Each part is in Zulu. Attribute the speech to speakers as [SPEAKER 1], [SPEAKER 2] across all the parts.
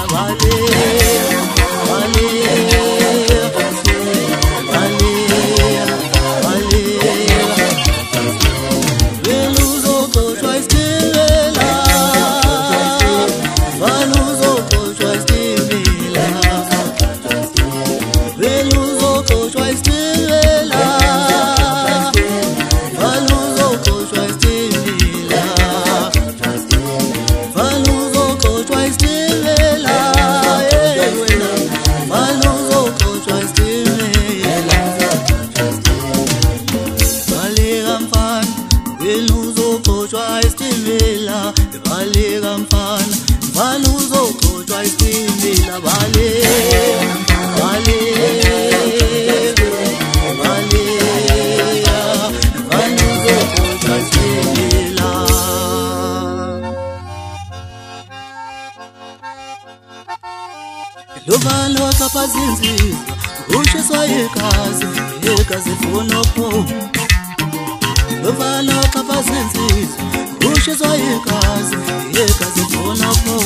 [SPEAKER 1] Lovalo kapazinzi ushiswa igazi igazi funa pho Lovalo kapazinzi ushiswa igazi igazi funa pho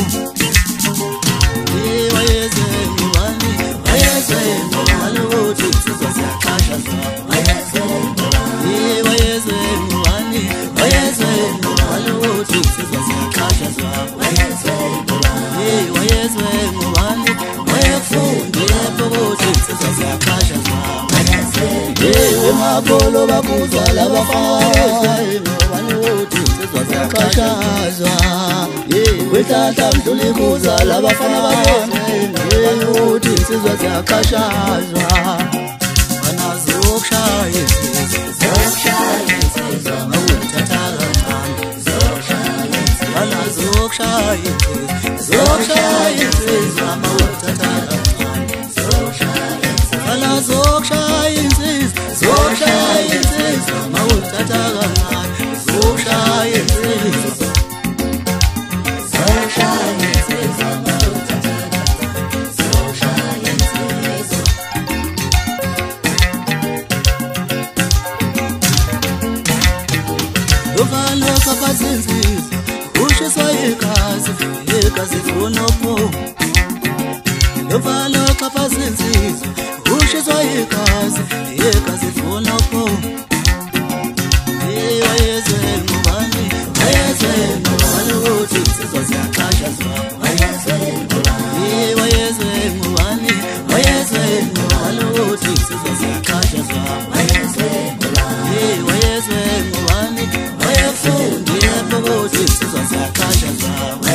[SPEAKER 1] Wayeze ngubani uthi sizwa siyaqasha Wayeze ngubani uthi sizwa siyaqasha Wayeze ngubani Mabolo bakuzwa labafana ngobani uthi sizwa siyaqashazwa wethatha mdulikuza labafana ngobani uthi sizwa siyaqashazwa banazokushaya insizwa mawuthatha kancane banazokushaya insizwa mawuthatha kancane banazokushaya insizwa mawuthatha kancane zokushaya insizwa Lovalo kapazinziza ushiswa igazi igazi funa pho Lovalo kapazinziza ushiswa igazi igazi funa pho Wayeze ngubani uthi sizwa siyaqashazwa Wayeze ngubani uthi sizwa siyaqashazwa Wayeze ngubani uthi sizwa siyaqashazwa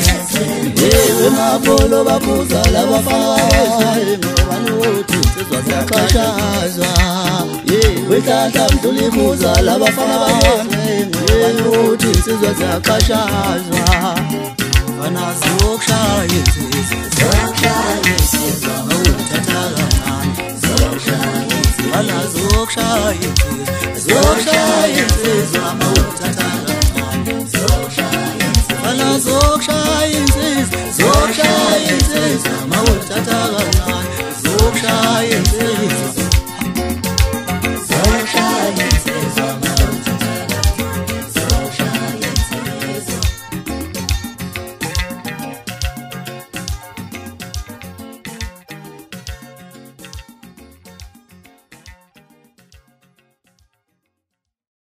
[SPEAKER 1] Mabolo bakuza labafana ngobani uthi sizwa siyaqashazwa wethatha mdulikuza labafana ngobani uthi sizwa siyaqashazwa banazokushaya insizwa